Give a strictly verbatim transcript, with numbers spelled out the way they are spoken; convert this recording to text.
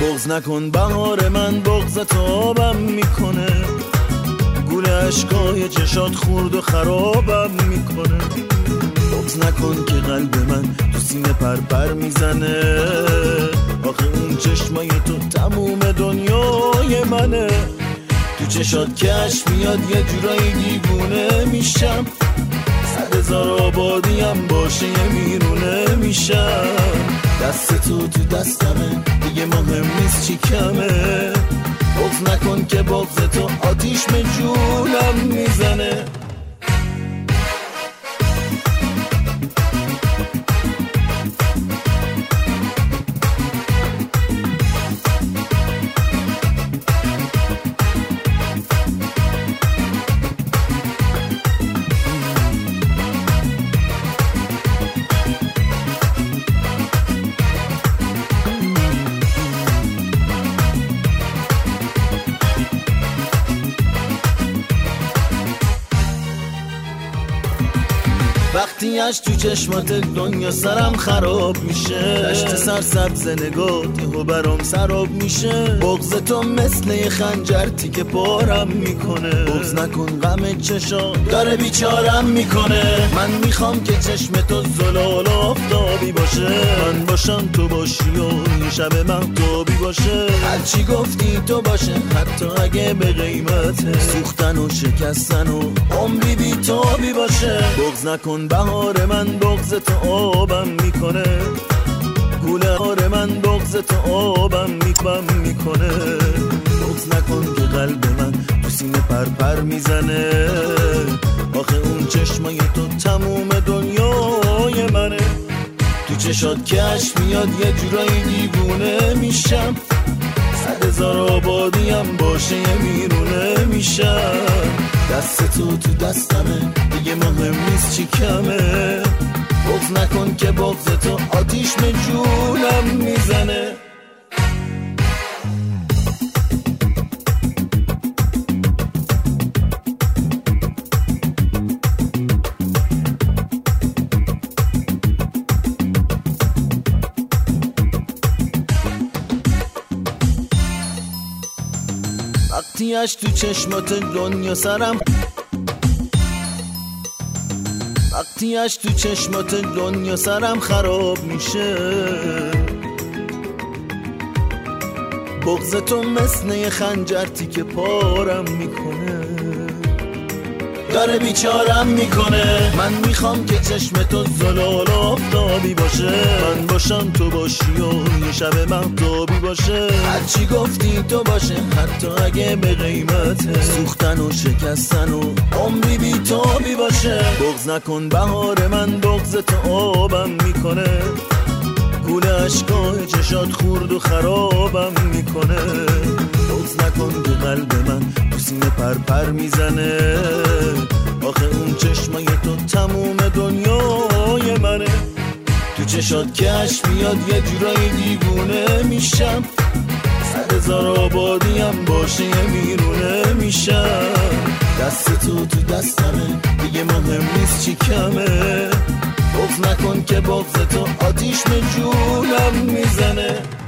بغض نکن بهار من، بغض تو آبم میکنه، گول عشقای چشات خورد و خرابم میکنه. بغض نکن که قلب من تو سینه پر پر میزنه، آخه اون چشمای تو تموم دنیای منه. تو چشات کش میاد یه جورایی دیوونه میشم، صد هزار آبادیم باشه یه میرونه میشم. دست تو تو دستمه دیگه مهم نیست چی کمه، بغض نکن که بغض تو آتیش به جونم میزنه. وقتی اش تو چشمات دنیا سرم خراب میشه، دشت سرسبز نگاهت و برام سراب میشه. بغض تو مثل یه خنجر تیکه پارم میکنه، بغض نکن غم چشا داره بیچارم میکنه. من میخوام که چشم تو زلال آفتابی باشه، من باشم تو باشی و شب مهتابی باشه. هرچی گفتی تو باشه حتی اگه به قیمت سوختن و شکستن و عمری بی تابی باشه. بغض نکن بهار من، بغض تو آبم میکنه، گوله هار من بغض تو آبم میکنم میکنه. بغض نکن که قلب من تو سینه پر پر میزنه، آخه اون چشمای تو تموم دنیای منه. تو چشات کش میاد یه جورایی دیوونه میشم، صد هزار آبادیم باشه یه میرونه میشم. دست تو تو دستمه دیگه مهم نیست چی کمه، بغض نکن که بغض تو آتیش به جونم میزنه. وقتی اش تو چشمات دنیا سرم وقتی اش تو چشمات دنیا سرم خراب میشه، بغض تو مثل یه خنجر تیکه پارم میکنه، داره بیچارم میکنه. من میخوام که چشم تو زلال آفتابی باشه، من باشم تو باشی و یه شب مهتابی باشه. هرچی گفتی تو باشه حتی اگه به قیمت سوختن و شکستن و عمری بی تابی باشه. بغض نکن بهار من، بغض تو آبم میکنه، گول عشقای چشات خورد و خرابم میکنه. بغض نکن که قلب من تو سینه پر پر میزنه، آخه اون چشمای تو تموم دنیای منه. تو چشات کش میاد یه جورایی دیوونه میشم، صد هزار آبادیم باشه یه میرونه میشم. دست تو تو دستمه دیگه مهم نیست چی کمه، بغض نکن که بغض تو آتیش به جونم میزنه.